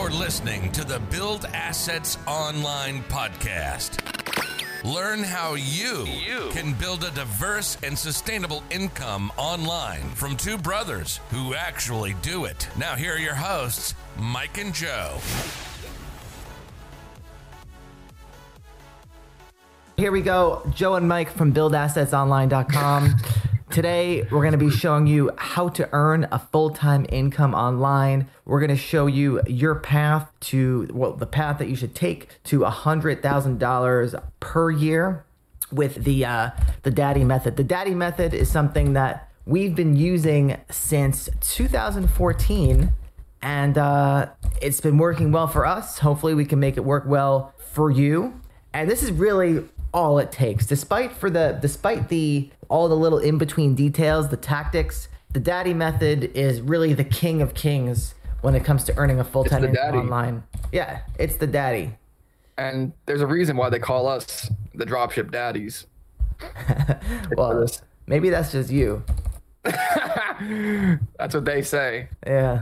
You're listening to the Build Assets Online podcast. Learn how you can build a diverse and sustainable income online from two brothers who actually do it. Now, here are your hosts, Mike and Joe. Here we go. Joe and Mike from BuildAssetsOnline.com. Today, we're going to be showing you how to earn a full-time income online. We're going to show you your path to, the path that you should take to $100,000 per year with the Daddy Method. The Daddy Method is something that we've been using since 2014, and it's been working well for us. Hopefully, we can make it work well for you. And this is really all it takes. Despite all the little in-between details, the tactics, the Daddy Method is really the king of kings when it comes to earning a full-time income online. Yeah, it's the daddy. And there's a reason why they call us the dropship daddies. Well, maybe that's just you. That's what they say. Yeah.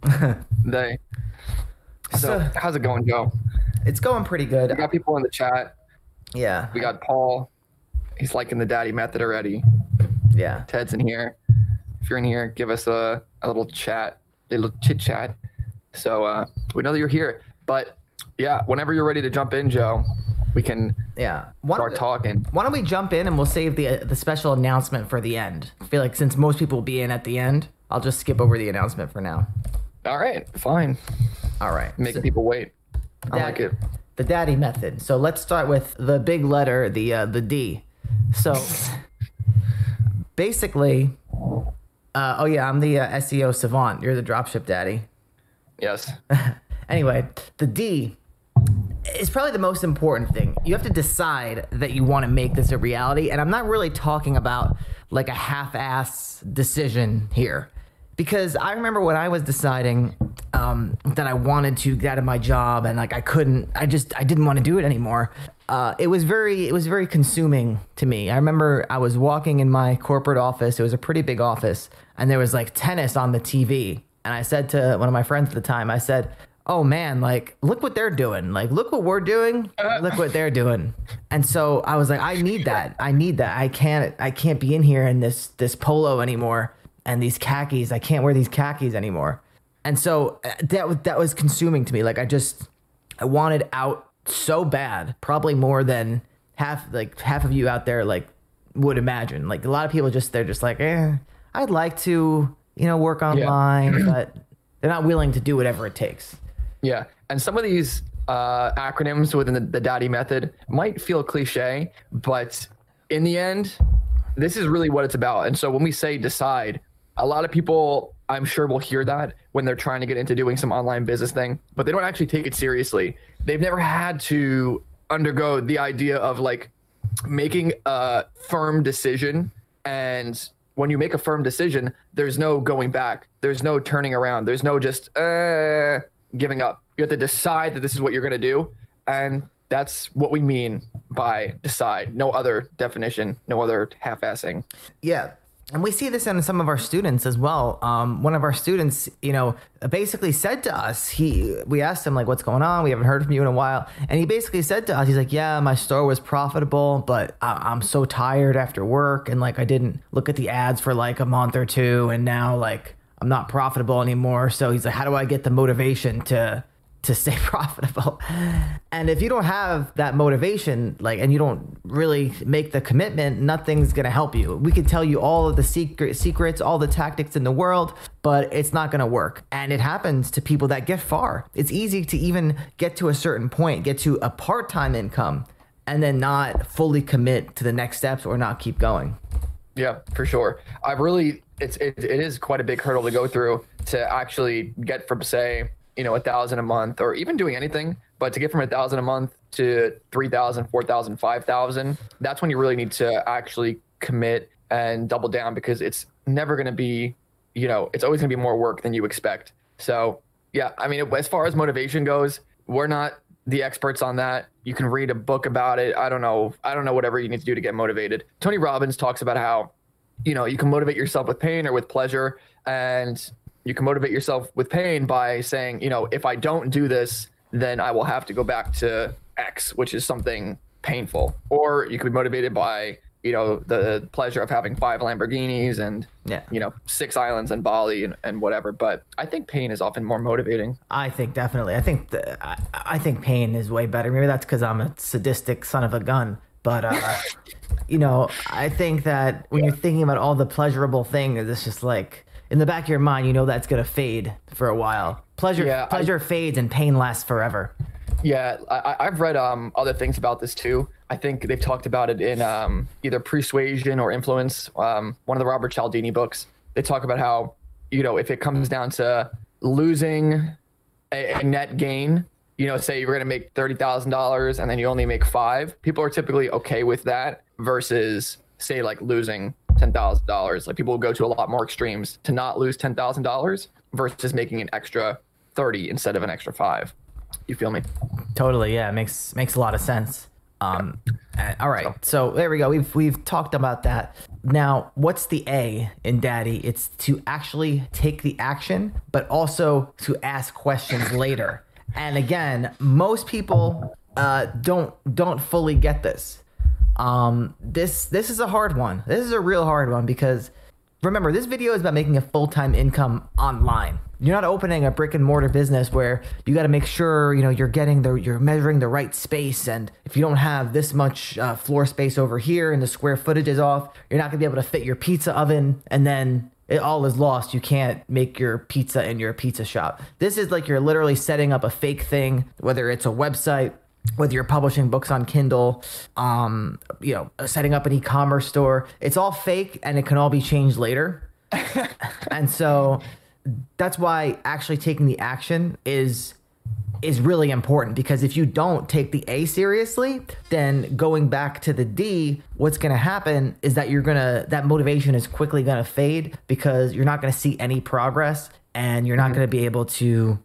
So how's it going, Joe? It's going pretty good. We got people in the chat. Yeah. We got Paul. He's liking the Daddy Method already. Yeah. Ted's in here. If you're in here, give us a little chat, a little chit chat. So we know that you're here. But yeah, whenever you're ready to jump in, Joe, we can start talking. Why don't we jump in and we'll save the special announcement for the end? I feel like since most people will be in at the end, I'll just skip over the announcement for now. All right, fine. All right. Making people wait. I like it. The Daddy Method. So let's start with the big letter, the D. So basically, I'm the SEO savant. You're the dropship daddy. Yes. Anyway, the D is probably the most important thing. You have to decide that you want to make this a reality. And I'm not really talking about like a half-ass decision here. Because I remember when I was deciding that I wanted to get out of my job and like I didn't want to do it anymore. It was very consuming to me. I remember I was walking in my corporate office. It was a pretty big office, and there was like tennis on the TV. And I said to one of my friends at the time, I said, "Oh man, like look what they're doing. Like look what we're doing. Look what they're doing." And so I was like, I need that. I can't be in here in this polo anymore. And these khakis, I can't wear these khakis anymore. And so that was consuming to me. Like I wanted out so bad, probably more than half of you out there like would imagine. Like a lot of people they're just like, I'd like to, work online, but they're not willing to do whatever it takes. Yeah. And some of these acronyms within the Daddy Method might feel cliche, but in the end, this is really what it's about. And so when we say decide, a lot of people, I'm sure, will hear that when they're trying to get into doing some online business thing, but they don't actually take it seriously. They've never had to undergo the idea of like making a firm decision. And when you make a firm decision, there's no going back. There's no turning around. There's no just giving up. You have to decide that this is what you're going to do. And that's what we mean by decide. No other definition, no other half-assing. Yeah. And we see this in some of our students as well. One of our students, basically said to us, we asked him like, what's going on? We haven't heard from you in a while. And he basically said to us, he's like, yeah, my store was profitable, but I'm so tired after work. And like, I didn't look at the ads for like a month or two. And now like, I'm not profitable anymore. So he's like, how do I get the motivation to stay profitable? And if you don't have that motivation, and you don't really make the commitment, nothing's going to help you. We can tell you all of the secrets, all the tactics in the world, but it's not going to work. And it happens to people that get far. It's easy to even get to a certain point, get to a part-time income, and then not fully commit to the next steps or not keep going. Yeah, for sure. It is quite a big hurdle to go through to actually get from, say, $1,000 a month, or even doing anything, but to get from $1,000 a month to $3,000, $4,000, $5,000, that's when you really need to actually commit and double down, because it's never going to be, it's always going to be more work than you expect. So yeah, I mean, as far as motivation goes, we're not the experts on that. You can read a book about it. I don't know whatever you need to do to get motivated. Tony Robbins talks about how, you can motivate yourself with pain or with pleasure. And you can motivate yourself with pain by saying, if I don't do this, then I will have to go back to X, which is something painful. Or you could be motivated by, the pleasure of having 5 Lamborghinis and, 6 islands in Bali and whatever. But I think pain is often more motivating. I think definitely. I think pain is way better. Maybe that's because I'm a sadistic son of a gun. But, I think that when you're thinking about all the pleasurable things, it's just like in the back of your mind, that's going to fade for a while. Pleasure fades and pain lasts forever. Yeah, I've read other things about this too. I think they've talked about it in either Persuasion or Influence, one of the Robert Cialdini books. They talk about how, if it comes down to losing a net gain, say you're going to make $30,000 and then you only make 5, people are typically okay with that versus say like losing $10,000. Like people will go to a lot more extremes to not lose $10,000 versus making an extra 30 instead of an extra 5. You feel me? Totally. Yeah. Makes a lot of sense. All right. So there we go. We've talked about that. Now, what's the A in Daddy? It's to actually take the action, but also to ask questions later. And again, most people don't fully get this. This is a hard one. This is a real hard one because remember, this video is about making a full-time income online. You're not opening a brick and mortar business where you got to make sure, you're measuring the right space. And if you don't have this much floor space over here and the square footage is off, you're not gonna be able to fit your pizza oven. And then it all is lost. You can't make your pizza in your pizza shop. This is like you're literally setting up a fake thing, whether it's a website, whether you're publishing books on Kindle, setting up an e-commerce store. It's all fake and it can all be changed later. And so that's why actually taking the action is really important, because if you don't take the A seriously, then going back to the D, what's going to happen is that that motivation is quickly going to fade because you're not going to see any progress and you're not going to be able to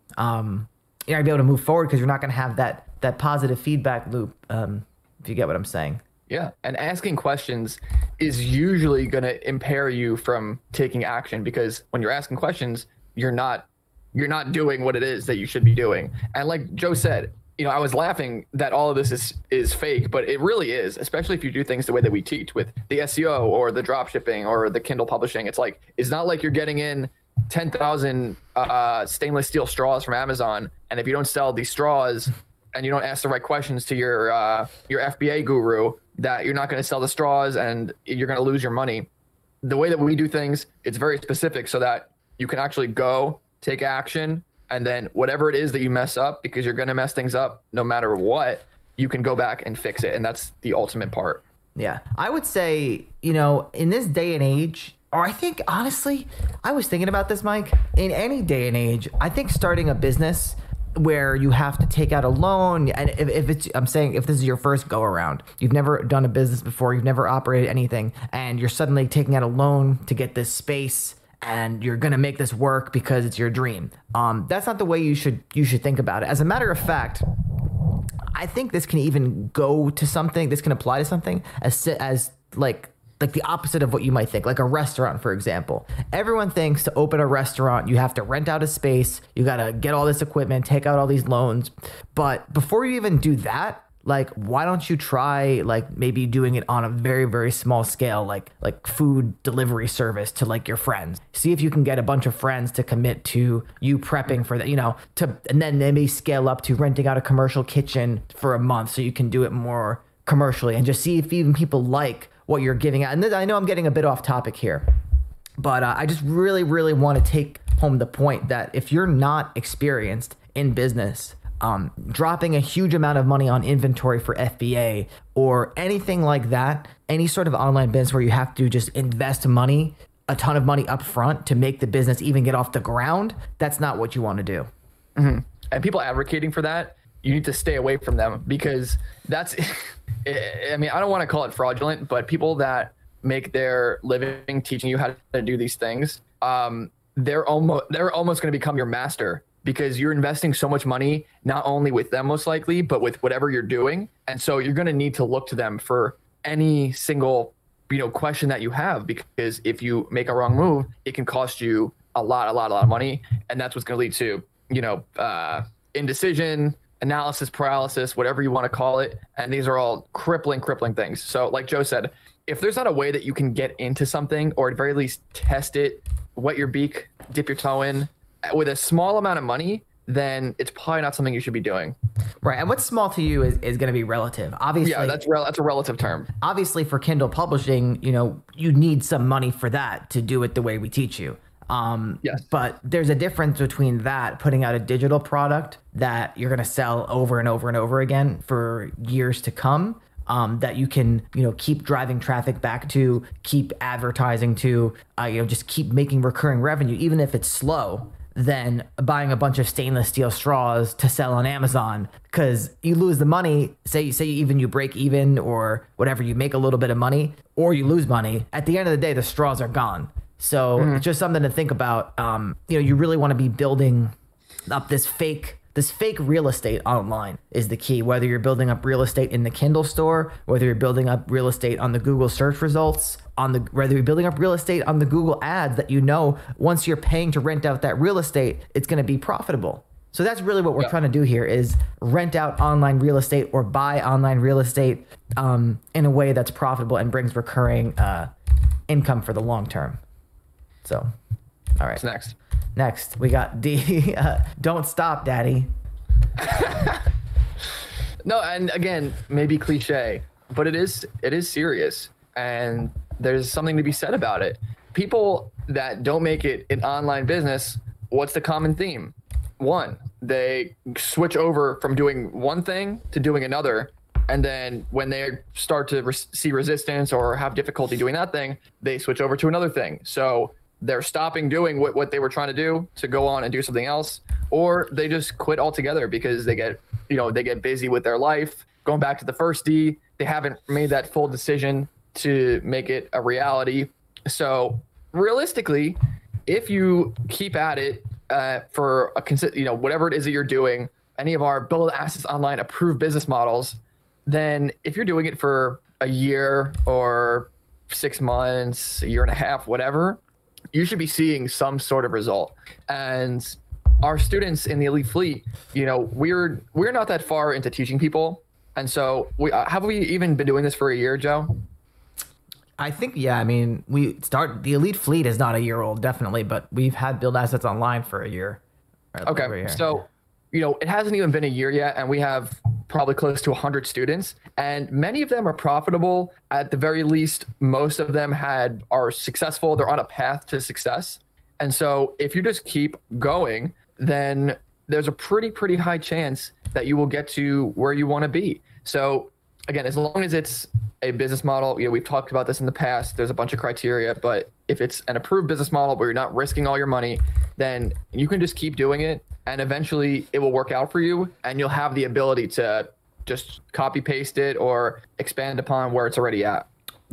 move forward because you're not going to have that positive feedback loop. If you get what I'm saying. Yeah. And asking questions is usually going to impair you from taking action, because when you're asking questions, you're not doing what it is that you should be doing. And like Joe said, I was laughing that all of this is fake, but it really is, especially if you do things the way that we teach with the SEO or the drop shipping or the Kindle publishing. It's not like you're getting in 10,000 stainless steel straws from Amazon. And if you don't sell these straws and you don't ask the right questions to your FBA guru, that you're not going to sell the straws and you're going to lose your money. The way that we do things, it's very specific so that you can actually go take action, and then whatever it is that you mess up, because you're going to mess things up no matter what, you can go back and fix it. And that's the ultimate part. Yeah. I would say, in this day and age, or I think honestly, I was thinking about this, Mike, in any day and age, I think starting a business where you have to take out a loan, and if this is your first go around, you've never done a business before, you've never operated anything, and you're suddenly taking out a loan to get this space, and you're gonna make this work because it's your dream. That's not the way you should think about it. As a matter of fact, I think this can even go to something. This can apply to something as like the opposite of what you might think, like a restaurant, for example. Everyone thinks to open a restaurant, you have to rent out a space, you got to get all this equipment, take out all these loans. But before you even do that, why don't you try maybe doing it on a very, very small scale, like food delivery service to your friends. See if you can get a bunch of friends to commit to you prepping for that, and then maybe scale up to renting out a commercial kitchen for a month so you can do it more commercially, and just see if even people like what you're giving out. And I know I'm getting a bit off topic here, but I just really, really want to take home the point that if you're not experienced in business, dropping a huge amount of money on inventory for FBA or anything like that, any sort of online business where you have to just invest money, a ton of money up front to make the business even get off the ground, that's not what you want to do. Mm-hmm. And people advocating for that, you need to stay away from them, because that's, I don't want to call it fraudulent, but people that make their living teaching you how to do these things, they're almost going to become your master, because you're investing so much money, not only with them most likely, but with whatever you're doing. And so you're going to need to look to them for any single, question that you have, because if you make a wrong move, it can cost you a lot of money. And that's what's going to lead to, indecision, analysis paralysis, whatever you want to call it. And these are all crippling things. So like Joe said, if there's not a way that you can get into something, or at very least test it, wet your beak, dip your toe in with a small amount of money, then it's probably not something you should be doing. Right. And what's small to you is going to be relative. Obviously, yeah, that's a relative term. Obviously, for Kindle publishing, you need some money for that to do it the way we teach you. Yes. But there's a difference between that, putting out a digital product that you're going to sell over and over and over again for years to come, that you can, keep driving traffic back to, keep advertising to, just keep making recurring revenue, even if it's slow, than buying a bunch of stainless steel straws to sell on Amazon, because you lose the money. Say even you break even or whatever, you make a little bit of money or you lose money. At the end of the day, the straws are gone. So it's just something to think about. You really want to be building up this fake real estate online is the key. Whether you're building up real estate in the Kindle store, whether you're building up real estate on the Google search results, whether you're building up real estate on the Google ads that once you're paying to rent out that real estate, it's going to be profitable. So that's really what we're trying to do here, is rent out online real estate or buy online real estate in a way that's profitable and brings recurring income for the long term. So, all right. What's Next, we got D. Don't stop, Daddy. No, and again, maybe cliche, but it is serious, and there's something to be said about it. People that don't make it in online business, what's the common theme? One, they switch over from doing one thing to doing another, and then when they start to see resistance or have difficulty doing that thing, they switch over to another thing. So they're stopping doing what they were trying to do to go on and do something else, or they just quit altogether because they get busy with their life. Going back to the first D, they haven't made that full decision to make it a reality. So realistically, if you keep at it for whatever it is that you're doing, any of our Build Assets Online approved business models, then if you're doing it for a year or 6 months, a year and a half, whatever, you should be seeing some sort of result. And our students in the Elite Fleet, we're not that far into teaching people. And so have we even been doing this for a year, Joe? I think, yeah. I mean, the Elite Fleet is not a year old, definitely, but we've had Build Assets Online for a year. Okay. So, it hasn't even been a year yet, and we have probably close to 100 students, and many of them are profitable. At the very least, most of them are successful. They're on a path to success. And so if you just keep going, then there's a pretty high chance that you will get to where you want to be. So again, as long as it's a business model, we've talked about this in the past, there's a bunch of criteria, but if it's an approved business model where you're not risking all your money, then you can just keep doing it, and eventually it will work out for you, and you'll have the ability to just copy paste it or expand upon where it's already at.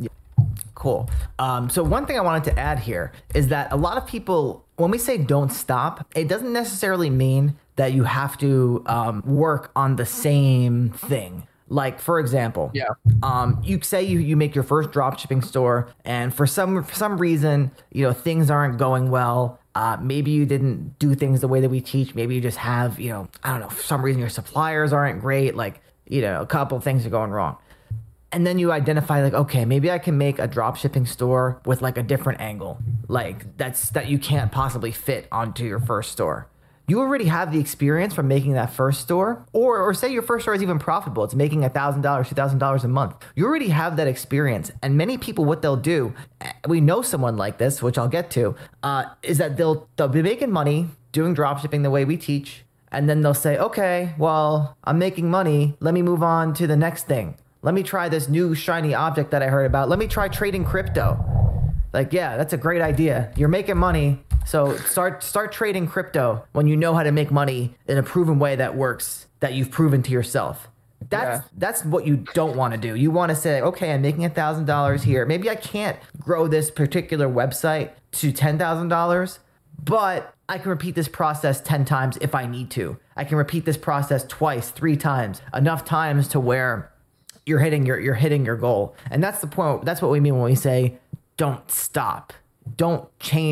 Cool. So one thing I wanted to add here is that a lot of people, when we say don't stop, it doesn't necessarily mean that you have to work on the same thing. Like, for example, you say you make your first dropshipping store, and for some reason, things aren't going well. Maybe you didn't do things the way that we teach. Maybe you just have, I don't know, for some reason your suppliers aren't great. Like, a couple of things are going wrong. And then you identify, like, okay, maybe I can make a dropshipping store with like a different angle, like that you can't possibly fit onto your first store. You already have the experience from making that first store, or say your first store is even profitable. It's making $1,000, $2,000 a month. You already have that experience. And many people, what they'll do, we know someone like this, which I'll get to, is that they'll be making money doing dropshipping the way we teach. And then they'll say, okay, well, I'm making money. Let me move on to the next thing. Let me try this new shiny object that I heard about. Let me try trading crypto. Like, yeah, that's a great idea. You're making money. So start trading crypto when you know how to make money in a proven way that works, that you've proven to yourself. That's what you don't want to do. You want to say, okay, I'm making $1,000 here. Maybe I can't grow this particular website to $10,000, but I can repeat this process 10 times if I need to. I can repeat this process twice, 3 times, enough times to where you're hitting your goal. And that's the point. That's what we mean when we say don't stop. Don't change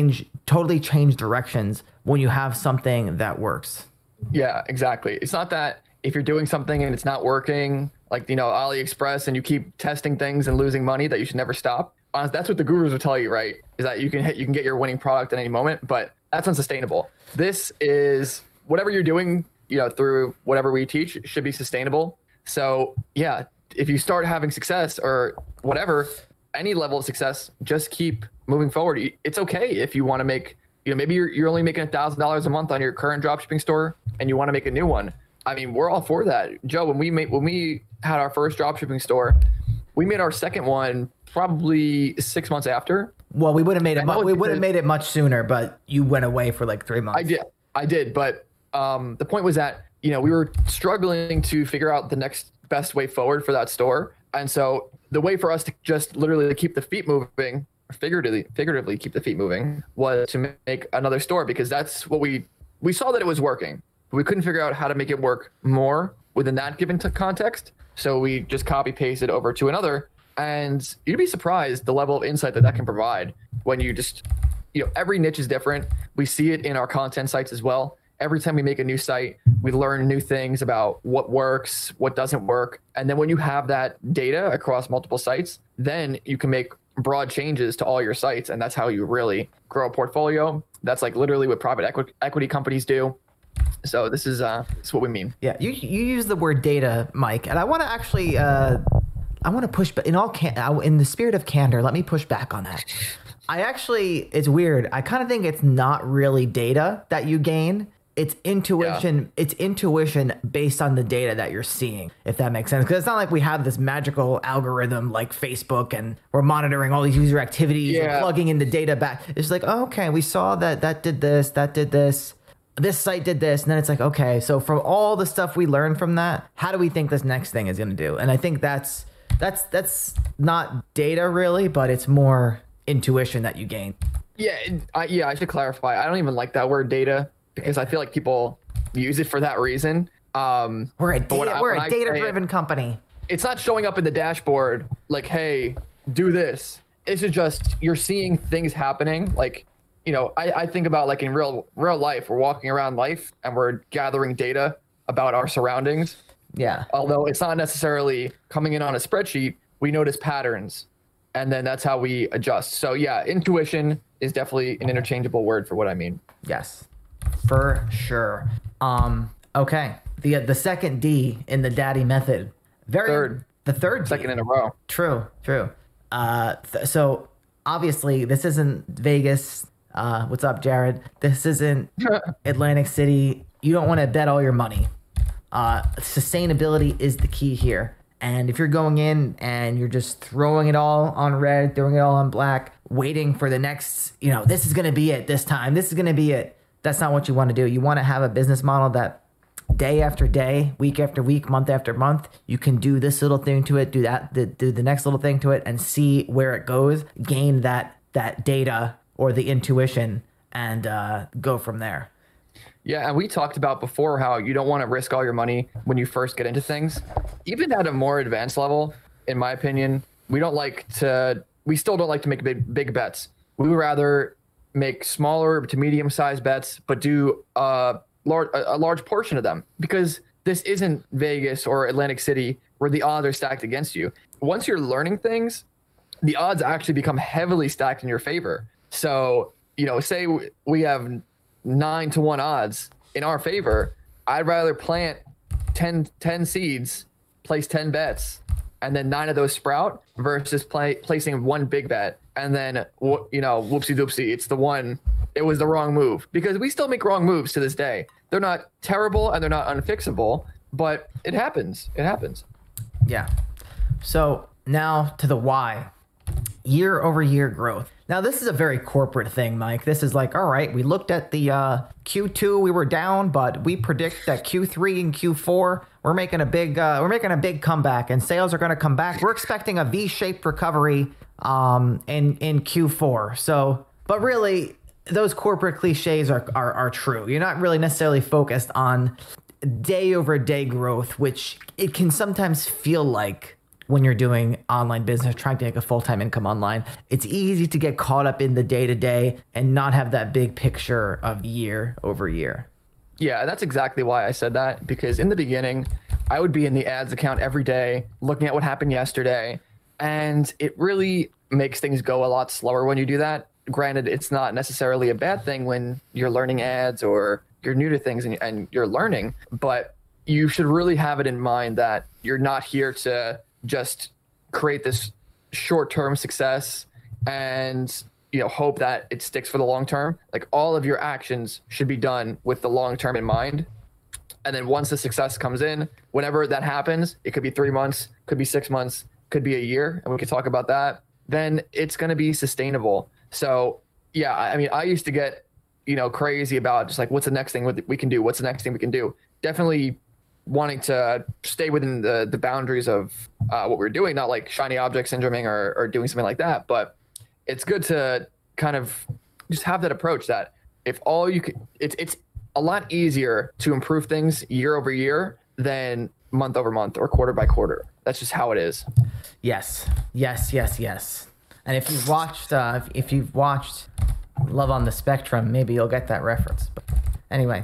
totally change directions when you have something that works. Yeah, exactly. It's not that if you're doing something and it's not working, like, AliExpress, and you keep testing things and losing money, that you should never stop. That's what the gurus will tell you, right? Is that you can get your winning product at any moment, but that's unsustainable. This is whatever you're doing, through whatever we teach should be sustainable. So yeah, if you start having success or whatever, any level of success, just keep moving forward. It's okay if you want to make, maybe you're only making $1,000 a month on your current dropshipping store and you want to make a new one. I mean, we're all for that. Joe, when we had our first dropshipping store, we made our second one probably 6 months after. Well, we would have made it much sooner, but you went away for like 3 months. I did. But the point was that, we were struggling to figure out the next best way forward for that store. And so the way for us to just literally keep the feet moving, figuratively keep the feet moving, was to make another store, because that's what we saw that it was working. We couldn't figure out how to make it work more within that given context. So we just copy pasted over to another. And you'd be surprised the level of insight that can provide when you just, every niche is different. We see it in our content sites as well. Every time we make a new site, we learn new things about what works, what doesn't work. And then when you have that data across multiple sites, then you can make broad changes to all your sites. And that's how you really grow a portfolio. That's like literally what private equity companies do. So this is what we mean. Yeah, you use the word data, Mike, and I want to actually I want to push back in the spirit of candor. Let me push back on that. It's weird. I kind of think it's not really data that you gain. It's intuition. Yeah. It's intuition based on the data that you're seeing, if that makes sense. Because it's not like we have this magical algorithm like Facebook and we're monitoring all these user activities and plugging in the data back. It's like, oh, okay, we saw that did this, this site did this, and then it's like, okay, so from all the stuff we learned from that, how do we think this next thing is going to do? And I think that's not data really, but it's more intuition that you gain. I should clarify. I don't even like that word data, because I feel like people use it for that reason. We're a data-driven company. It's not showing up in the dashboard like, hey, do this. It's just you're seeing things happening. Like, I think about like in real life, we're walking around life and we're gathering data about our surroundings. Yeah. Although it's not necessarily coming in on a spreadsheet, we notice patterns, and then that's how we adjust. So yeah, intuition is definitely an interchangeable word for what I mean. Yes. For sure. Okay. The second D in the daddy method. The third D. Second in a row. True. So obviously this isn't Vegas. What's up, Jared? This isn't Atlantic City. You don't want to bet all your money. Sustainability is the key here. And if you're going in and you're just throwing it all on red, throwing it all on black, waiting for the next, this is going to be it this time. This is going to be it. That's not what you want to do. You want to have a business model that day after day, week after week, month after month, you can do this little thing to it, do the next little thing to it, and see where it goes, gain that data or the intuition, and go from there. Yeah, and we talked about before how you don't want to risk all your money when you first get into things. Even at a more advanced level, in my opinion, we still don't like to make big bets. We would rather make smaller to medium-sized bets, but do a large portion of them, because this isn't Vegas or Atlantic City where the odds are stacked against you. Once you're learning things, the odds actually become heavily stacked in your favor. So, say we have 9-1 odds in our favor, I'd rather plant 10 seeds, place 10 bets, and then 9 of those sprout versus placing one big bet. And then, whoopsie doopsie, it was the wrong move, because we still make wrong moves to this day. They're not terrible and they're not unfixable, but it happens. Yeah. So now to the why. Year over year growth. Now, this is a very corporate thing, Mike. This is like, all right, we looked at the Q2, we were down, but we predict that Q3 and Q4, we're making a big comeback, and sales are going to come back. We're expecting a V-shaped recovery in Q4. So, but really, those corporate cliches are true. You're not really necessarily focused on day over day growth, which it can sometimes feel like when you're doing online business, trying to make a full-time income online. It's easy to get caught up in the day-to-day and not have that big picture of year over year. Yeah, that's exactly why I said that, because in the beginning, I would be in the ads account every day, looking at what happened yesterday, and it really makes things go a lot slower when you do that. Granted, it's not necessarily a bad thing when you're learning ads or you're new to things and you're learning, but you should really have it in mind that you're not here to just create this short-term success and hope that it sticks for the long term. Like, all of your actions should be done with the long term in mind. And then once the success comes in, whenever that happens, it could be 3 months, could be 6 months, could be a year, and we could talk about that, then it's going to be sustainable. So yeah, I mean, I used to get crazy about just like, what's the next thing we can do? What's the next thing we can do? Definitely wanting to stay within the boundaries of what we're doing, not like shiny object syndroming or doing something like that. But it's good to kind of just have that approach that if all you can, it's a lot easier to improve things year over year than month over month or quarter by quarter. That's just how it is. Yes. And if you've watched Love on the Spectrum, maybe you'll get that reference. But anyway,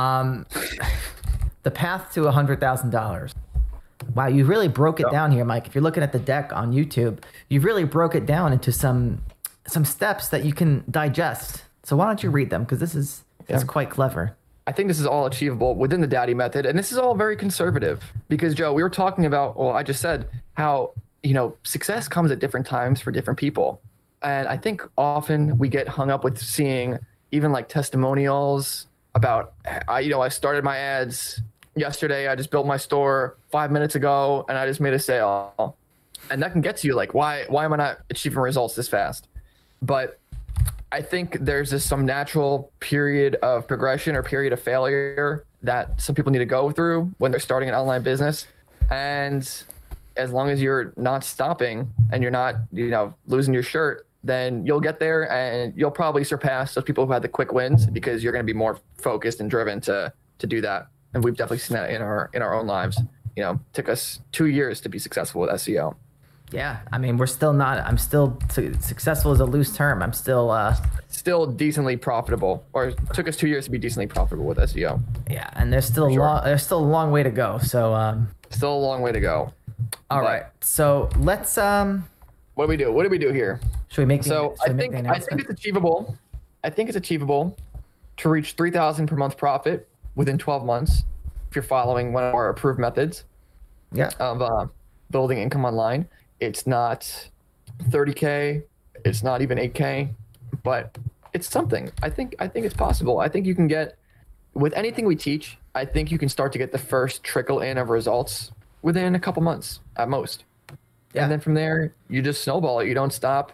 the path to $100,000. Wow, you really broke it down here, Mike. If you're looking at the deck on YouTube, you really broke it down into some steps that you can digest. So why don't you read them? Because this is quite clever. I think this is all achievable within the Daddy method. And this is all very conservative because, Joe, we were talking about, I just said how, success comes at different times for different people. And I think often we get hung up with seeing even like testimonials about, I started my ads yesterday. I just built my store 5 minutes ago and I just made a sale. And that can get to you like, why am I not achieving results this fast? But I think there's just some natural period of progression or period of failure that some people need to go through when they're starting an online business. And as long as you're not stopping and you're not, losing your shirt, then you'll get there and you'll probably surpass those people who had the quick wins because you're going to be more focused and driven to do that. And we've definitely seen that in our own lives. Took us 2 years to be successful with SEO. Yeah, I mean, I'm still successful is a loose term. I'm still decently profitable, or it took us 2 years to be decently profitable with SEO. Yeah, and there's still a long way to go. So still a long way to go. All right. So let's what do we do? What do we do here? Should we make I think it's achievable. I think it's achievable to reach 3,000 per month profit within 12 months if you're following one of our approved methods. Yeah. Of building income online. It's not 30K. It's not even 8K, but it's something. I think it's possible. I think you can get, with anything we teach, I think you can start to get the first trickle in of results within a couple months at most. Yeah. And then from there, you just snowball it. You don't stop.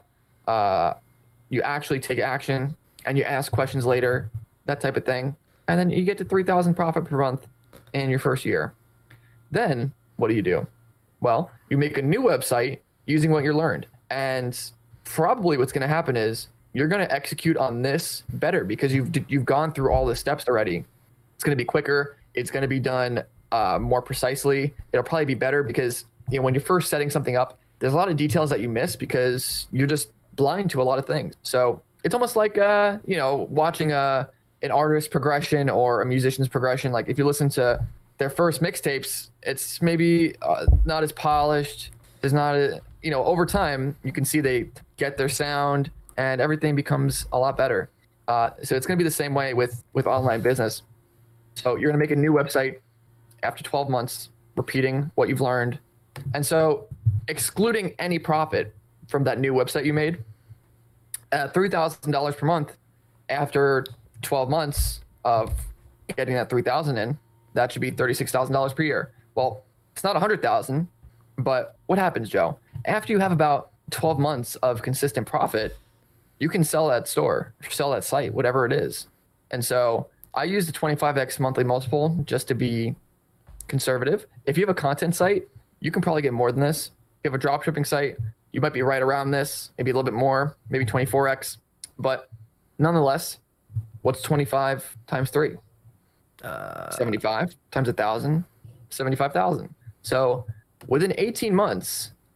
You actually take action and you ask questions later, that type of thing. And then you get to 3,000 profit per month in your first year. Then what do? Well, you make a new website using what you learned. And probably what's going to happen is you're going to execute on this better because you've gone through all the steps already. It's going to be quicker. It's going to be done more precisely. It'll probably be better because when you're first setting something up, there's a lot of details that you miss because you're just blind to a lot of things. So it's almost like watching an artist's progression or a musician's progression. Like if you listen to their first mixtapes, it's maybe not as polished. There's not over time you can see they get their sound and everything becomes a lot better. So it's going to be the same way with online business. So you're going to make a new website after 12 months, repeating what you've learned. And so excluding any profit from that new website you made, $3,000 per month after 12 months of getting that 3,000 in, that should be $36,000 per year. Well, it's not 100,000, but what happens, Joe? After you have about 12 months of consistent profit, you can sell that store, sell that site, whatever it is. And so I use the 25x monthly multiple just to be conservative. If you have a content site, you can probably get more than this. If you have a drop shipping site, you might be right around this, maybe a little bit more, maybe 24x. But nonetheless, what's 25 times 3? 75 times 1,000, 75,000. So within 18 months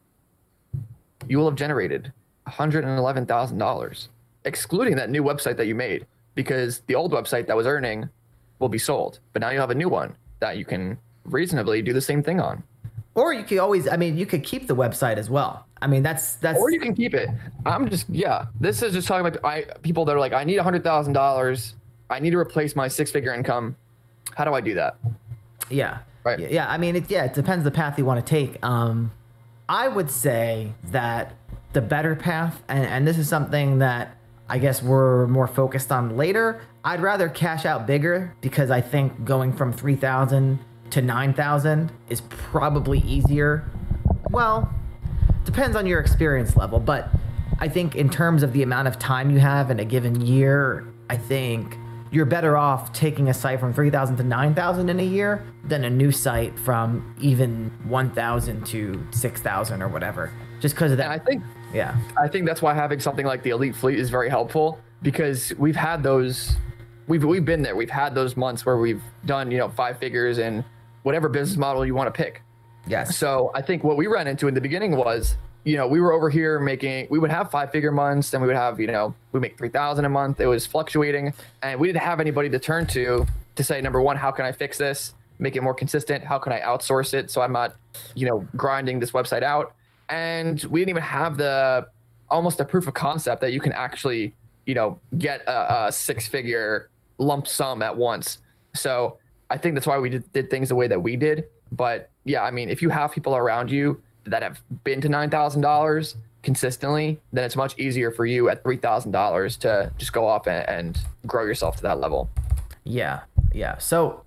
you will have generated $111,000, excluding that new website that you made, because the old website that was earning will be sold. But now you have a new one that you can reasonably do the same thing on. Or you could always, I mean, you could keep the website as well. I mean, that's. Or you can keep it. This is just talking about people that are like, I need $100,000. I need to replace my 6-figure income. How do I do that? Yeah. Right. Yeah. I mean, it depends the path you want to take. I would say that the better path, and this is something that I guess we're more focused on later. I'd rather cash out bigger, because I think going from 3,000 to 9,000 is probably easier. Well, depends on your experience level, but I think in terms of the amount of time you have in a given year, I think you're better off taking a site from 3,000 to 9,000 in a year than a new site from even 1,000 to 6,000 or whatever. Just because of that. And I think that's why having something like the Elite Fleet is very helpful, because we've had those, we've been there. We've had those months where we've done, 5 figures in whatever business model you want to pick. Yes. So I think what we ran into in the beginning was, we were over here we would have 5-figure months, and we would have, we make 3,000 a month. It was fluctuating, and we didn't have anybody to turn to say, number one, how can I fix this, make it more consistent? How can I outsource it so I'm not, grinding this website out? And we didn't even have almost a proof of concept that you can actually, get a 6-figure lump sum at once. So I think that's why we did things the way that we did. But yeah, I mean, if you have people around you that have been to $9,000 consistently, then it's much easier for you at $3,000 to just go off and grow yourself to that level. Yeah. So,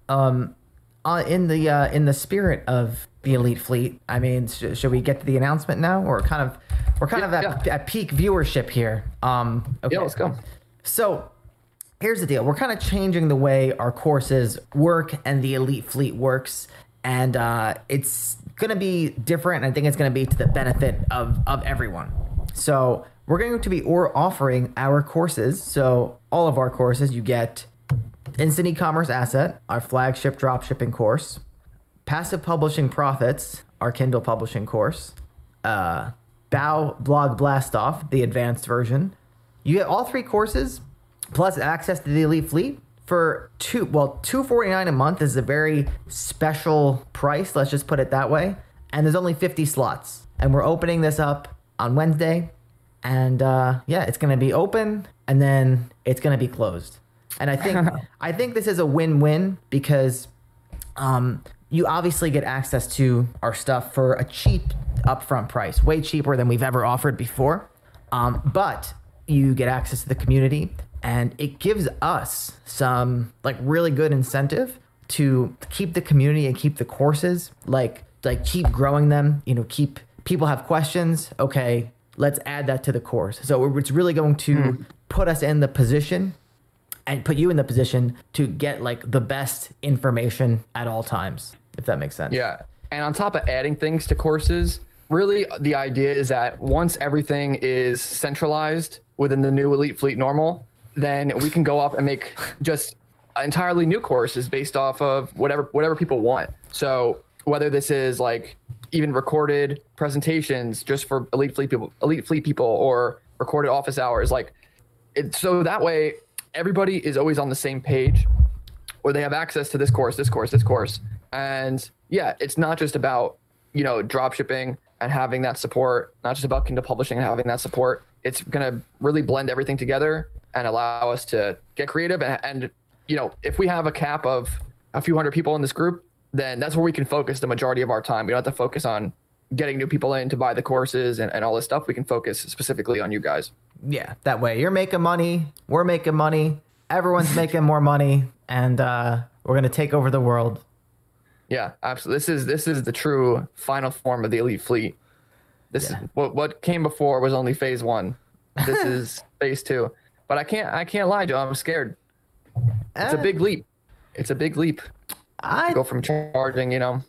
in the spirit of the Elite Fleet, I mean, should we get to the announcement now? We're kind of at peak viewership here. Okay. Yeah, let's go. So here's the deal. We're kind of changing the way our courses work and the Elite Fleet works. And it's going to be different. And I think it's going to be to the benefit of everyone. So we're going to be offering our courses. So all of our courses, you get Instant E-commerce Asset, our flagship dropshipping course, Passive Publishing Profits, our Kindle publishing course, Bow Blog Blast Off, the advanced version. You get all 3 courses plus access to the Elite Fleet for $249 a month. Is a very special price. Let's just put it that way. And there's only 50 slots, and we're opening this up on Wednesday. And it's going to be open, and then it's going to be closed. And I think this is a win-win, because you obviously get access to our stuff for a cheap upfront price, way cheaper than we've ever offered before. But you get access to the community, and it gives us some really good incentive to keep the community and keep the courses, like keep growing them, keep people have questions. Okay, let's add that to the course. So it's really going to put us in the position and put you in the position to get the best information at all times, if that makes sense. Yeah. And on top of adding things to courses, really the idea is that once everything is centralized within the new Elite Fleet Normal, then we can go up and make just entirely new courses based off of whatever people want. So whether this is even recorded presentations just for Elite Fleet people, or recorded office hours, so that way everybody is always on the same page, where they have access to this course. And yeah, it's not just about, drop shipping and having that support, not just about Kindle publishing and having that support. It's going to really blend everything together and allow us to get creative. And if we have a cap of a few hundred people in this group, then that's where we can focus the majority of our time. We don't have to focus on getting new people in to buy the courses and all this stuff. We can focus specifically on you guys. Yeah, that way you're making money, we're making money, everyone's making more money, and we're going to take over the world. Yeah, absolutely. This is the true final form of the Elite Fleet. This is what came before was only phase 1. This is phase 2. But I can't lie, Joe. I'm scared. It's a big leap. I go from charging, $1,000,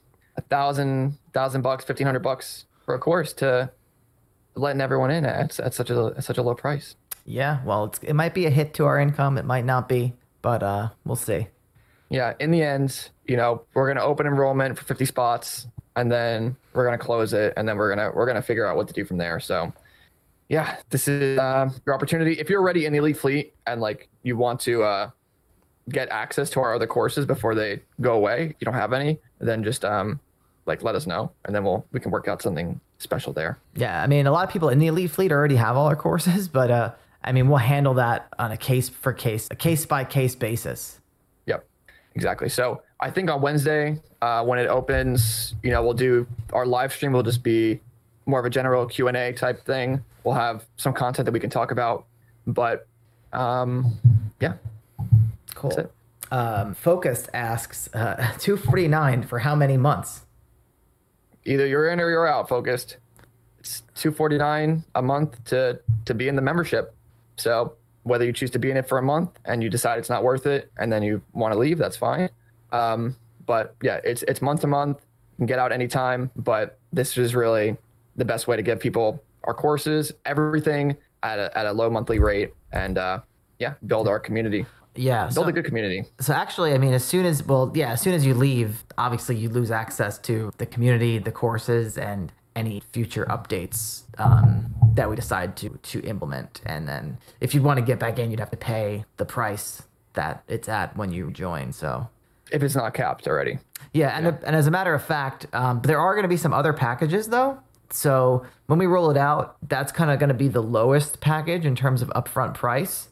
$1,500 for a course to letting everyone in at such a low price. Yeah, well, it might be a hit to our income. It might not be, but we'll see. Yeah, in the end, we're going to open enrollment for 50 spots. and then we're gonna close it, and then we're gonna figure out what to do from there. So yeah, this is your opportunity. If you're already in the elite fleet and like you want to get access to our other courses before they go away, you don't have any, then just like let us know, and then we can work out something special there. Yeah, I mean, a lot of people in the elite fleet already have all our courses, but I mean, we'll handle that on a case by case basis. Yep, exactly. So I think on Wednesday, when it opens, we'll do our live stream. Will just be more of a general Q&A type thing. We'll have some content that we can talk about, but yeah. Cool. Focused asks, $249 for how many months? Either you're in or you're out, Focused. It's $249 a month to be in the membership. So whether you choose to be in it for a month and you decide it's not worth it and then you want to leave, that's fine. But yeah, it's month to month. You can get out anytime, but this is really the best way to give people our courses, everything at a low monthly rate, and build our community. Yeah, build a good community. So actually, I mean, as soon as you leave, obviously you lose access to the community, the courses, and any future updates that we decide to implement. And then if you want to get back in, you'd have to pay the price that it's at when you join. So if it's not capped already. Yeah, and as a matter of fact, there are going to be some other packages though. So when we roll it out, that's kind of going to be the lowest package in terms of upfront price.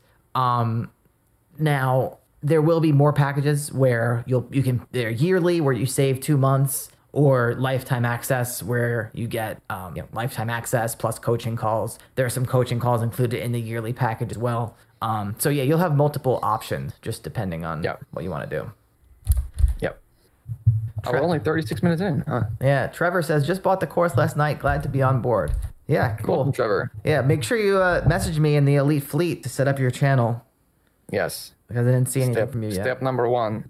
Now there will be more packages where they're yearly, where you save 2 months, or lifetime access where you get lifetime access plus coaching calls. There are some coaching calls included in the yearly package as well. So yeah, you'll have multiple options just depending on what you want to do. Yep. We're only 36 minutes in. Huh? Yeah. Trevor says, just bought the course last night. Glad to be on board. Yeah, cool. Welcome, Trevor. Yeah, make sure you message me in the Elite Fleet to set up your channel. Yes. Because I didn't see anything from you yet. Step number 1.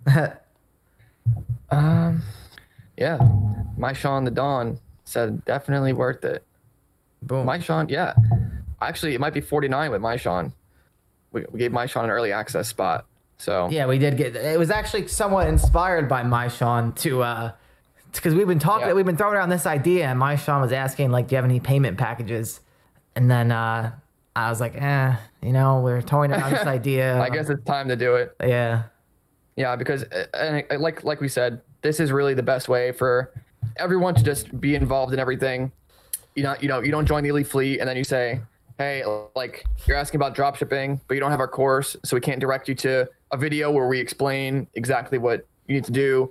Yeah. My Sean the Dawn said definitely worth it. Boom. My Sean, yeah. Actually, it might be 49 with My Sean. We gave My Sean an early access spot. So yeah, we did get. It was actually somewhat inspired by My Sean to, because we've been talking, we've been throwing around this idea, and My Sean was asking like, do you have any payment packages? And then I was like, we're toying around this idea. I guess it's time to do it. Yeah. Yeah, because like we said, this is really the best way for everyone to just be involved in everything. You don't join the Elite Fleet and then you say, hey, like you're asking about drop shipping, but you don't have our course, so we can't direct you to a video where we explain exactly what you need to do.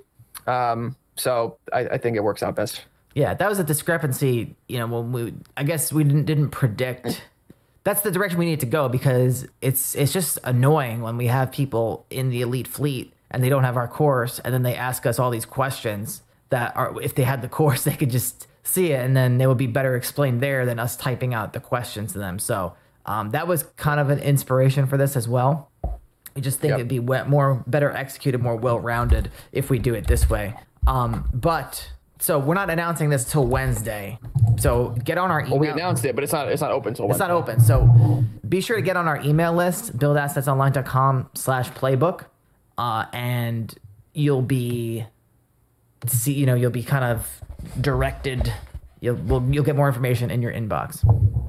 So I think it works out best. Yeah, that was a discrepancy. When I guess we didn't predict. That's the direction we need to go, because it's just annoying when we have people in the Elite Fleet and they don't have our course, and then they ask us all these questions that are, if they had the course, they could just see it, and then they would be better explained there than us typing out the questions to them. So that was kind of an inspiration for this as well. I just think it'd be better executed, more well-rounded if we do it this way. So we're not announcing this till Wednesday. So get on our email. Well, we announced it, but it's not open till Wednesday. It's not open. So be sure to get on our email list, buildassetsonline.com/playbook. And you'll be kind of directed. You'll get more information in your inbox.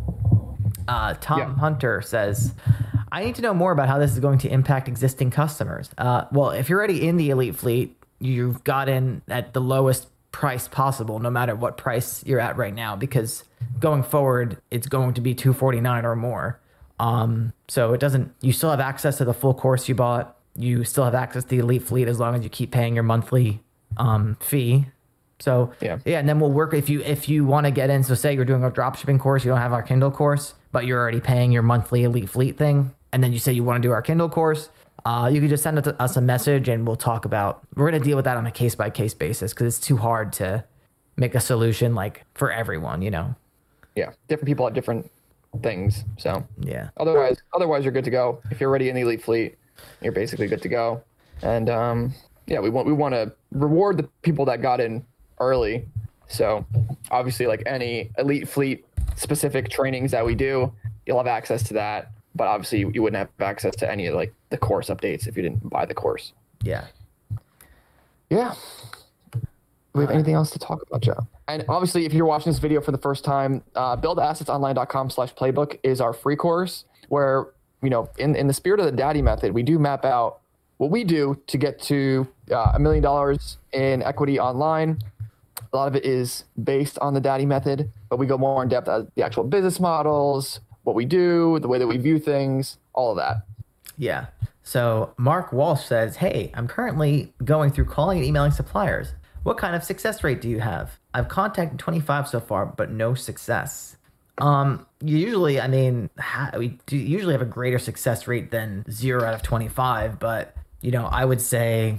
Tom Hunter says, I need to know more about how this is going to impact existing customers. Well, if you're already in the Elite Fleet, you've got in at the lowest price possible, no matter what price you're at right now, because going forward, it's going to be $249 or more. So you still have access to the full course you bought. You still have access to the Elite Fleet as long as you keep paying your monthly fee. So and then we'll work if you want to get in. So say you're doing a dropshipping course, you don't have our Kindle course, but you're already paying your monthly Elite Fleet thing, and then you say you want to do our Kindle course, you can just send us a message and we'll talk about. We're gonna deal with that on a case by case basis, because it's too hard to make a solution like for everyone. Yeah, different people have different things. So yeah. Otherwise you're good to go. If you're already in the Elite Fleet, you're basically good to go. And we want to reward the people that got in early. So obviously, like any Elite Fleet specific trainings that we do, you'll have access to that. But obviously you wouldn't have access to any of like the course updates if you didn't buy the course. Yeah. we have anything else to talk about, Joe? And obviously, if you're watching this video for the first time, buildassetsonline.com/playbook is our free course where, in the spirit of the daddy method, we do map out what we do to get to $1 million in equity online. A lot of it is based on the daddy method, but we go more in depth at the actual business models, what we do, the way that we view things, all of that. Yeah. So Mark Walsh says, hey, I'm currently going through calling and emailing suppliers. What kind of success rate do you have? I've contacted 25 so far, but no success. Usually, we do usually have a greater success rate than 0 out of 25, but, I would say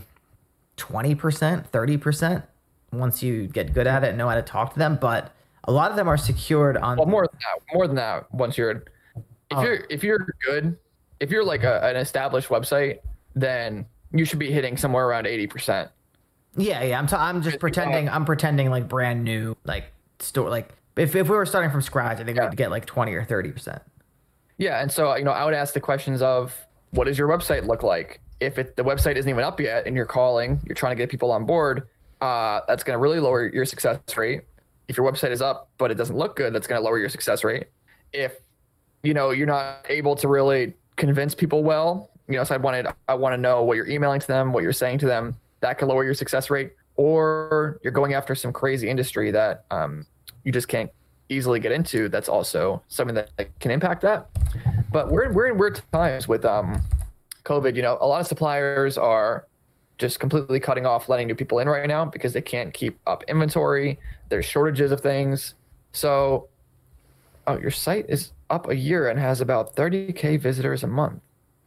20%, 30% once you get good at it and know how to talk to them. But a lot of them are secured on. Well, more than that. Once if you're good, if you're like an established website, then you should be hitting somewhere around 80%. Yeah. I'm just pretending. I'm pretending like brand new, like store. Like if we were starting from scratch, I think we'd get like 20 or 30%. Yeah, and so I would ask the questions of, what does your website look like? If the website isn't even up yet, and you're trying to get people on board, that's going to really lower your success rate. If your website is up but it doesn't look good, that's going to lower your success rate. If you're not able to really convince people well, so I want to know what you're emailing to them, what you're saying to them, that can lower your success rate. Or you're going after some crazy industry that you just can't easily get into. That's also something that can impact that. But we're in weird times with COVID. A lot of suppliers are just completely cutting off letting new people in right now because they can't keep up inventory. There's shortages of things. So, your site is up a year and has about 30K visitors a month.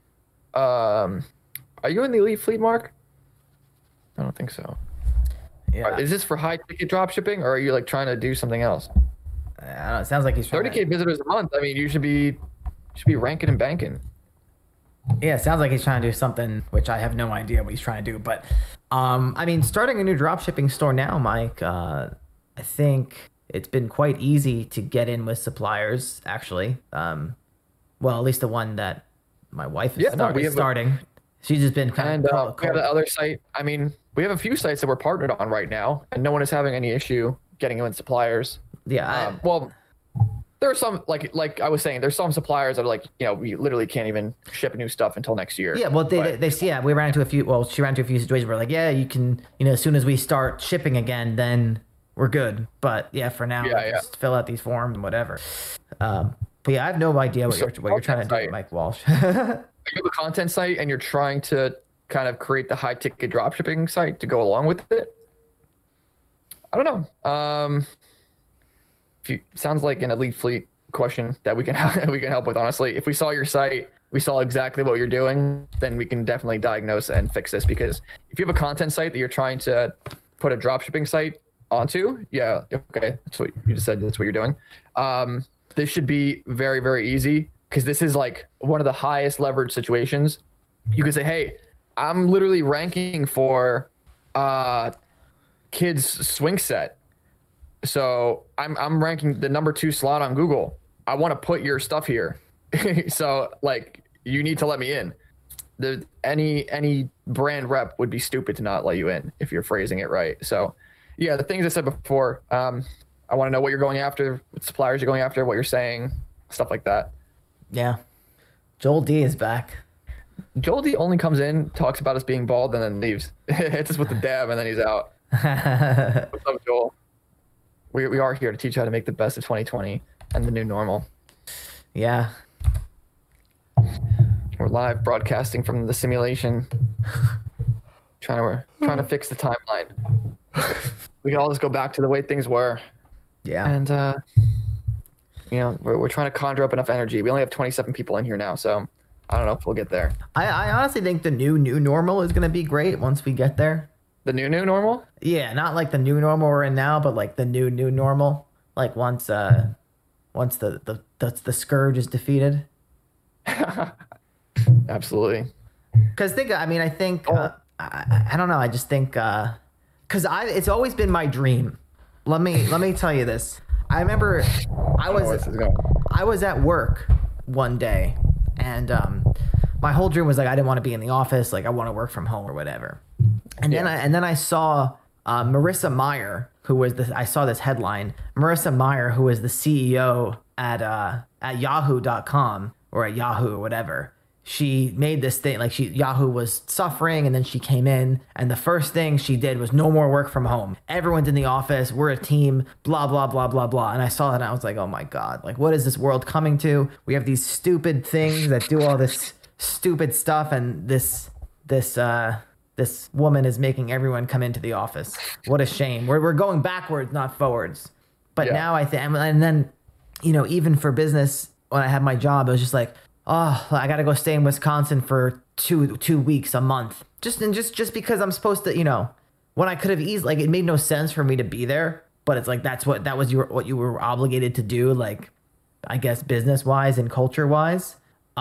Are you in the elite fleet, Mark? I don't think so. Yeah. Is this for high ticket drop shipping, or are you trying to do something else? I don't know. It sounds like he's trying 30K visitors a month. You should be ranking and banking. Yeah, it sounds like he's trying to do something, which I have no idea what he's trying to do. But, starting a new dropshipping store now, Mike, I think it's been quite easy to get in with suppliers, actually. Well, at least the one that my wife is starting. She's just been kind of we have the other site. We have a few sites that we're partnered on right now, and no one is having any issue getting in with suppliers. Yeah. There are some, like I was saying, there's some suppliers that are we literally can't even ship new stuff until next year. Yeah, well, we ran into a few, she ran into a few situations where you can, as soon as we start shipping again, then we're good. But yeah, for now, just fill out these forms and whatever. But yeah, I have no idea what you're trying to do, Mike Walsh. You have a content site and you're trying to kind of create the high ticket dropshipping site to go along with it. I don't know. Sounds like an elite fleet question that we can help with. Honestly, if we saw your site, we saw exactly what you're doing, then we can definitely diagnose and fix this. Because if you have a content site that you're trying to put a dropshipping site onto, yeah, okay, that's what you just said. That's what you're doing. This should be very, very easy because this is one of the highest leverage situations. You could say, hey, I'm literally ranking for kids swing set. So I'm ranking the number 2 slot on Google. I want to put your stuff here. So you need to let me in. Any brand rep would be stupid to not let you in if you're phrasing it right. So yeah, the things I said before, I want to know what you're going after, what suppliers you're going after, what you're saying, stuff like that. Yeah. Joel D is back. Joel D only comes in, talks about us being bald, and then leaves. Hits us with the dab, and then he's out. What's up, Joel? We are here to teach you how to make the best of 2020 and the new normal. Yeah. We're live broadcasting from the simulation. Trying to fix the timeline. We can all just go back to the way things were. Yeah. And we're trying to conjure up enough energy. We only have 27 people in here now, so I don't know if we'll get there. I honestly think the new normal is going to be great once we get there. The new normal? Yeah, not like the new normal we're in now, but like the new normal. Like once the scourge is defeated. Absolutely. Because I think I don't know. I just think because it's always been my dream. Let me tell you this. I remember I was at work one day, and my whole dream was I didn't want to be in the office. I want to work from home or whatever. And then I saw Marissa Mayer, who was I saw this headline. Marissa Mayer, who was the CEO at Yahoo.com or at Yahoo or whatever. She made this thing like Yahoo was suffering, and then she came in, and the first thing she did was no more work from home. Everyone's in the office. We're a team. Blah blah blah blah blah. And I saw that, and I was like, oh my god, like what is this world coming to? We have these stupid things that do all this stupid stuff, and this woman is making everyone come into the office. What a shame. We're going backwards, not forwards. But now I think, and then, even for business, when I had my job, it was just like, oh, I got to go stay in Wisconsin for two weeks, a month. Just because I'm supposed to, when I could have easily, like, it made no sense for me to be there, but it's like, that was what you were obligated to do, like, I guess, business wise and culture wise.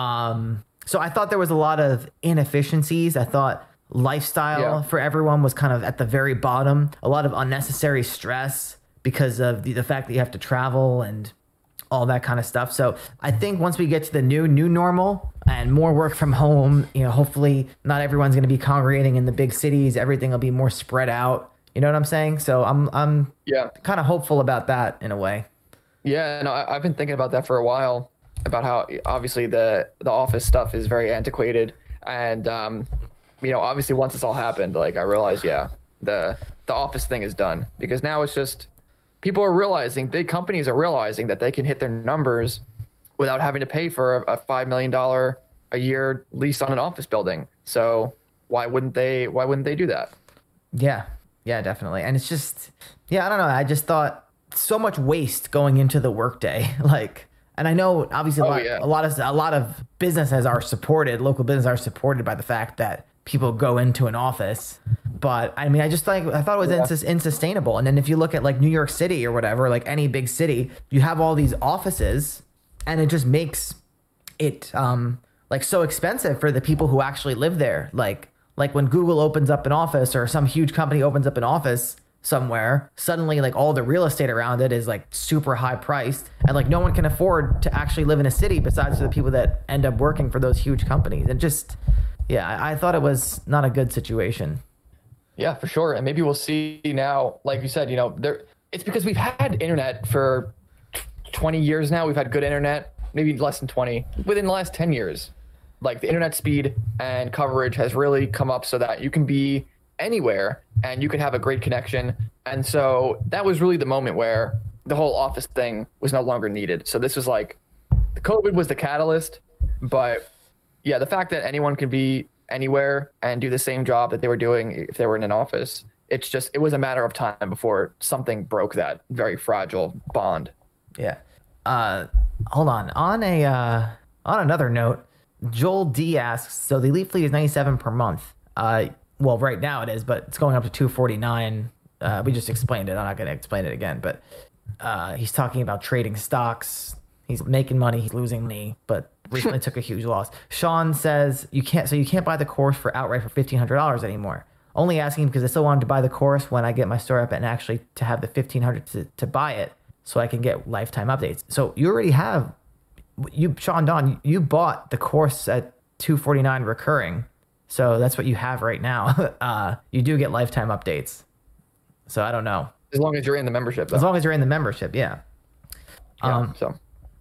So I thought there was a lot of inefficiencies. I thought lifestyle for everyone was kind of at the very bottom, a lot of unnecessary stress because of the fact that you have to travel and all that kind of stuff. So I think once we get to the new normal and more work from home, hopefully not everyone's going to be congregating in the big cities. Everything will be more spread out. You know what I'm saying? So I'm kind of hopeful about that in a way. Yeah, no, I've been thinking about that for a while, about how obviously the office stuff is very antiquated, and obviously once this all happened, like I realized, the office thing is done, because now it's just people are realizing, big companies are realizing that they can hit their numbers without having to pay for a $5 million a year lease on an office building. So why wouldn't they do that? Yeah, definitely. And it's just, I don't know. I just thought so much waste going into the workday. Like, and I know obviously a lot of businesses are supported, local businesses are supported by the fact that people go into an office. But I mean, I thought it was insustainable. And then if you look at like New York City or whatever, like any big city, you have all these offices, and it just makes it like so expensive for the people who actually live there. Like when Google opens up an office, or some huge company opens up an office somewhere, suddenly like all the real estate around it is like super high priced, and like no one can afford to actually live in a city besides the people that end up working for those huge companies. And just, I thought it was not a good situation. Yeah, for sure. And maybe we'll see now, like you said, it's because we've had internet for 20 years now. We've had good internet, maybe less than 20, within the last 10 years. Like the internet speed and coverage has really come up so that you can be anywhere and you can have a great connection. And so that was really the moment where the whole office thing was no longer needed. So this was like, the COVID was the catalyst, but the fact that anyone can be anywhere and do the same job that they were doing if they were in an office, it was a matter of time before something broke that very fragile bond. Yeah. Hold on. On another note, Joel D asks, so the Elite Fleet is $97 per month. Well, right now it is, but it's going up to $249. We just explained it. I'm not going to explain it again, but he's talking about trading stocks. He's making money, he's losing money, but recently took a huge loss. Sean says you can't buy the course for outright for $1,500 anymore. Only asking because I still wanted to buy the course when I get my store up, and actually to have the $1,500 to buy it so I can get lifetime updates. So you already have, Sean Don, you bought the course at $249 recurring. So that's what you have right now. You do get lifetime updates. So I don't know. As long as you're in the membership, though. As long as you're in the membership, yeah. So.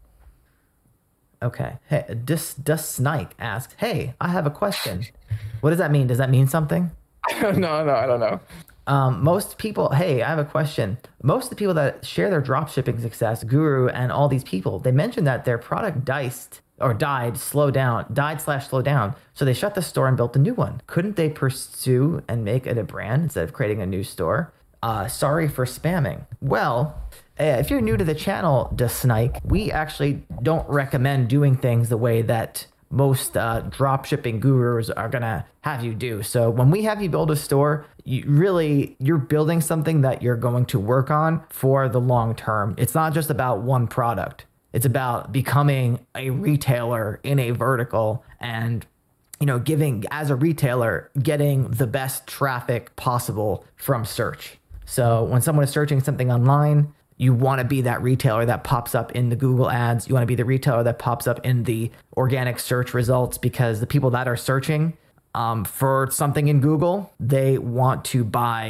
Okay. Hey, Snike asked, hey, I have a question. What does that mean? Does that mean something? No, I don't know. Most people, hey, I have a question. Most of the people that share their dropshipping success, Guru and all these people, they mentioned that their product died/slowed down. So they shut the store and built a new one. Couldn't they pursue and make it a brand instead of creating a new store? Sorry for spamming. Well, if you're new to the channel, Snike, we actually don't recommend doing things the way that most dropshipping gurus are gonna have you do. So when we have you build a store, you're building something that you're going to work on for the long term. It's not just about one product. It's about becoming a retailer in a vertical and, giving, as a retailer, getting the best traffic possible from search. So when someone is searching something online, you want to be that retailer that pops up in the Google ads. You want to be the retailer that pops up in the organic search results, because the people that are searching for something in Google, they want to buy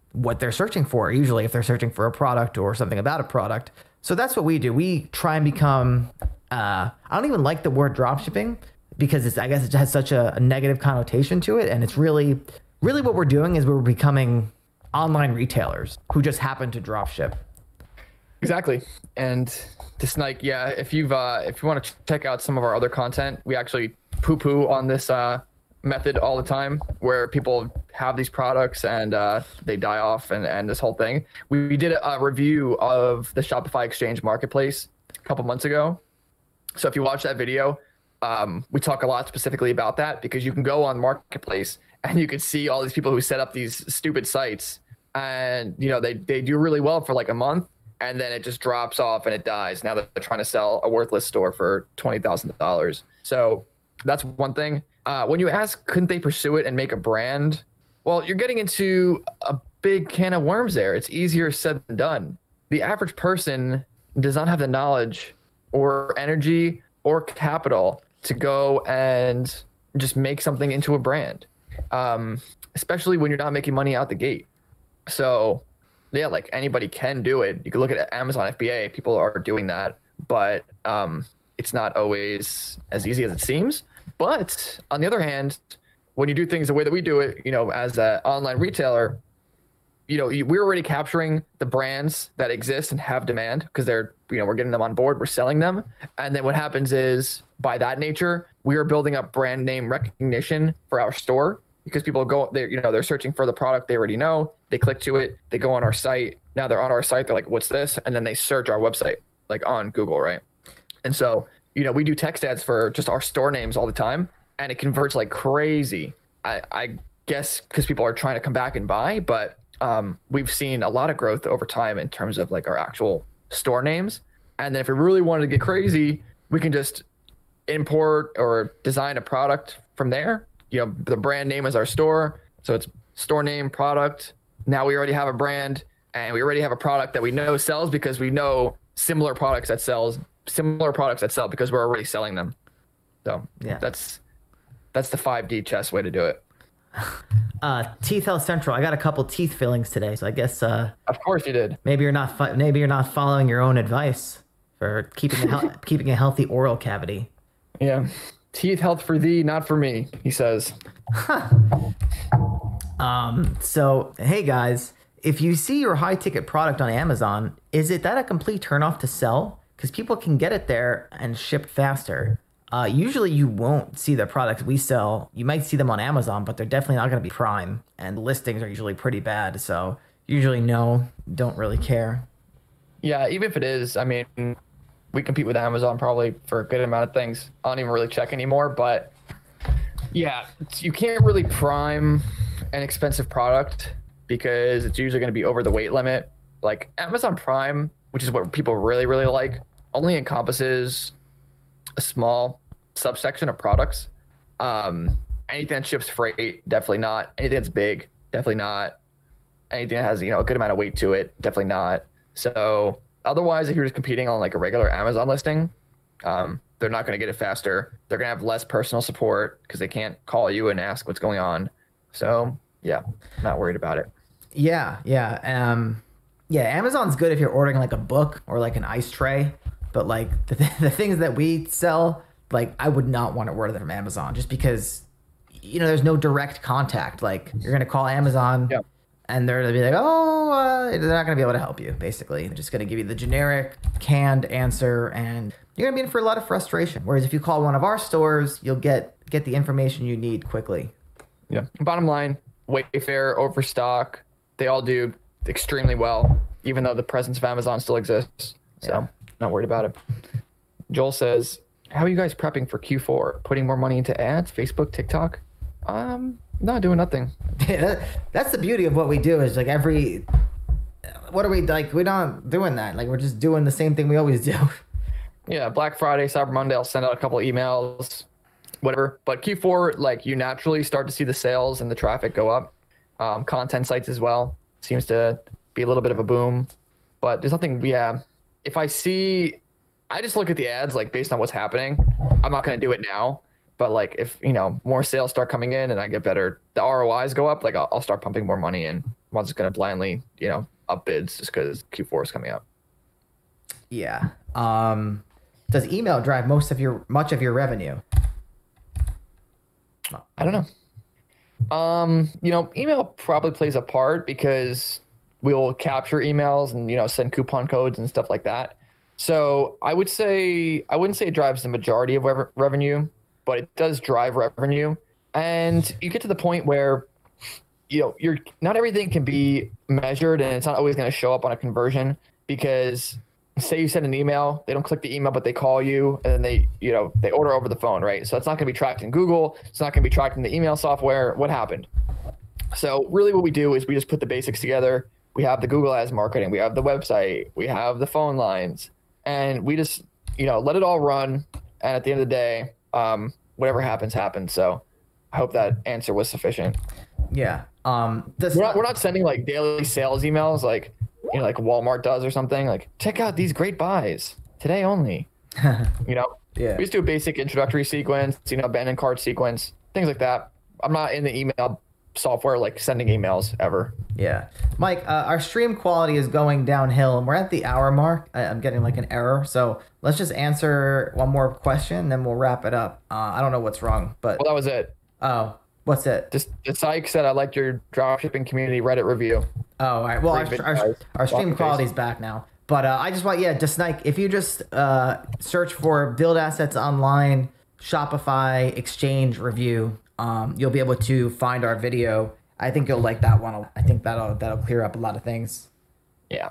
what they're searching for, usually if they're searching for a product or something about a product. So that's what we do. We try and become, I don't even like the word dropshipping because I guess it has such a negative connotation to it. And it's really what we're doing is we're becoming online retailers who just happen to dropship. Exactly. And just like, yeah, if you want to check out some of our other content, we actually poo-poo on this method all the time, where people have these products and they die off and this whole thing. We did a review of the Shopify Exchange Marketplace a couple months ago. So if you watch that video, we talk a lot specifically about that, because you can go on Marketplace and you can see all these people who set up these stupid sites, and they do really well for like a month, and then it just drops off and it dies. Now that they're trying to sell a worthless store for $20,000. So that's one thing. When you ask, couldn't they pursue it and make a brand? Well, you're getting into a big can of worms there. It's easier said than done. The average person does not have the knowledge or energy or capital to go and just make something into a brand, especially when you're not making money out the gate. So yeah, like anybody can do it. You can look at Amazon FBA, people are doing that, but it's not always as easy as it seems. But on the other hand, when you do things the way that we do it, as an online retailer, we're already capturing the brands that exist and have demand, because they're, we're getting them on board, we're selling them. And then what happens is, by that nature, we are building up brand name recognition for our store, because people go, they're searching for the product they already know. They click to it, they go on our site. Now they're on our site, they're like, what's this? And then they search our website, like on Google, right? And so, we do text ads for just our store names all the time, and it converts like crazy. I guess because people are trying to come back and buy, but we've seen a lot of growth over time in terms of like our actual store names. And then if we really wanted to get crazy, we can just import or design a product from there. The brand name is our store, so it's store name, product. Now we already have a brand, and we already have a product that we know sells, because we know similar products that sell because we're already selling them. So yeah, that's the 5D chess way to do it. Teeth Health Central. I got a couple teeth fillings today, so I guess. Of course you did. Maybe you're not following your own advice for keeping keeping a healthy oral cavity. Yeah, teeth health for thee, not for me, he says. So hey guys, if you see your high ticket product on Amazon, is that a complete turnoff to sell? Because people can get it there and ship faster. Usually you won't see the products we sell. You might see them on Amazon, but they're definitely not going to be Prime. And listings are usually pretty bad. So usually don't really care. Yeah, even if it is, I mean, we compete with Amazon probably for a good amount of things. I don't even really check anymore. But yeah, you can't really Prime an expensive product, because it's usually going to be over the weight limit. Like Amazon Prime, which is what people really, really like, only encompasses a small subsection of products. Anything that ships freight, definitely not. Anything that's big, definitely not. Anything that has, a good amount of weight to it, definitely not. So otherwise, if you're just competing on like a regular Amazon listing, they're not going to get it faster. They're going to have less personal support because they can't call you and ask what's going on. So yeah, not worried about it. Yeah. Amazon's good if you're ordering like a book or like an ice tray, but like the things that we sell, like I would not want to order them from Amazon, just because there's no direct contact. Like you're gonna call Amazon, yeah, and they're gonna be like, they're not gonna be able to help you. Basically, they're just gonna give you the generic canned answer, and you're gonna be in for a lot of frustration. Whereas if you call one of our stores, you'll get the information you need quickly. Yeah. Bottom line, Wayfair, Overstock, they all do extremely well, even though the presence of Amazon still exists. So not worried about it. Joel says, how are you guys prepping for Q4? Putting more money into ads, Facebook, TikTok? Not doing nothing. Yeah, that's the beauty of what we do, is like what are we like? We're not doing that. Like we're just doing the same thing we always do. Yeah. Black Friday, Cyber Monday, I'll send out a couple emails, whatever. But Q4, like you naturally start to see the sales and the traffic go up. Content sites as well seems to be a little bit of a boom, but there's nothing. Yeah. If I just look at the ads, like based on what's happening. I'm not going to do it now, but like if, more sales start coming in and I get better, the ROIs go up, like I'll start pumping more money in. I'm just going to blindly, up bids just because Q4 is coming up. Yeah. Does email drive much of your revenue? I don't know. Email probably plays a part because we'll capture emails and, send coupon codes and stuff like that. So I wouldn't say it drives the majority of revenue, but it does drive revenue. And you get to the point where, you're not everything can be measured, and it's not always going to show up on a conversion, because say you send an email, they don't click the email, but they call you, and then they order over the phone, right? So it's not going to be tracked in Google. It's not going to be tracked in the email software. What happened? So really what we do is we just put the basics together. We have the Google Ads marketing. We have the website. We have the phone lines. And we just, let it all run. And at the end of the day, whatever happens, happens. So I hope that answer was sufficient. Yeah. We're not sending like daily sales emails like Walmart does or something. Like, check out these great buys today only. Yeah. We just do a basic introductory sequence, abandoned cart sequence, things like that. I'm not in the email software like sending emails ever. Yeah. Mike, our stream quality is going downhill and we're at the hour mark. I'm getting like an error. So let's just answer one more question, then we'll wrap it up. I don't know what's wrong, but. Well, that was it. Oh, what's it? Just Syke said, I liked your dropshipping community Reddit review. Oh, all right. Well, our stream quality's back now. But I just want, Snike, if you just search for Build Assets Online, Shopify, Exchange review, you'll be able to find our video. I think you'll like that one. I think that'll clear up a lot of things. Yeah.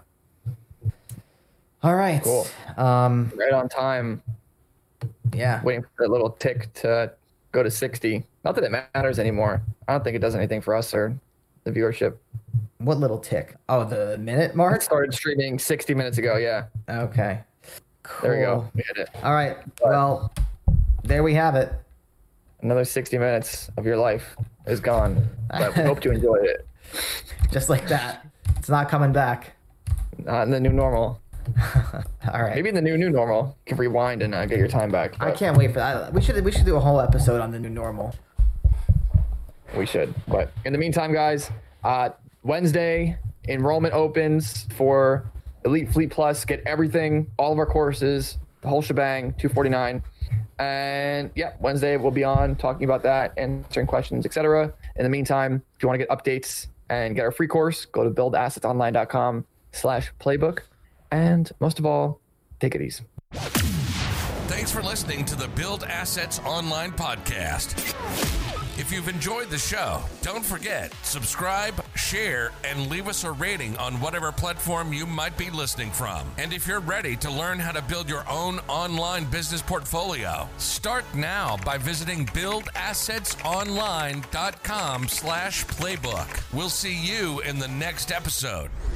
All right. Cool. Right on time. Yeah. Waiting for that little tick to go to 60. Not that it matters anymore. I don't think it does anything for us or the viewership. What little tick? Oh, the minute mark? It started streaming 60 minutes ago, yeah. Okay. Cool. There we go. We hit it. All right. Well, there we have it. Another 60 minutes of your life is gone. But we hope you enjoyed it. Just like that. It's not coming back. Not in the new normal. All right. Maybe in the new normal, you can rewind and get your time back. I can't wait for that. We should do a whole episode on the new normal. We should. But in the meantime, guys, Wednesday, enrollment opens for Elite Fleet Plus. Get everything, all of our courses, the whole shebang, $249. And yeah, Wednesday we'll be on talking about that, answering questions, etc. In the meantime, if you want to get updates and get our free course, go to buildassetsonline.com/playbook. And most of all, take it easy. Thanks for listening to the Build Assets Online podcast. If you've enjoyed the show, don't forget, subscribe, share, and leave us a rating on whatever platform you might be listening from. And if you're ready to learn how to build your own online business portfolio, start now by visiting buildassetsonline.com/playbook. We'll see you in the next episode.